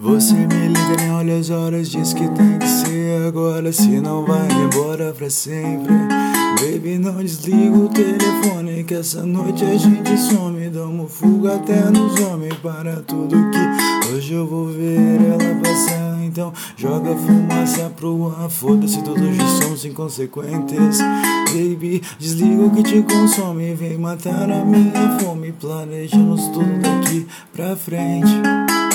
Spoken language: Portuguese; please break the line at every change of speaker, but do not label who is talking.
Você me liga, nem olha as horas, diz que tem que ser agora, se não vai embora pra sempre. Baby, não desliga o telefone, que essa noite a gente some. Damos fuga até nos homens, para tudo que hoje eu vou ver ela passar. Então joga fumaça pro ar, foda-se, todos já somos inconsequentes. Baby, desliga o que te consome, vem matar a minha fome. Planejamos tudo daqui pra frente.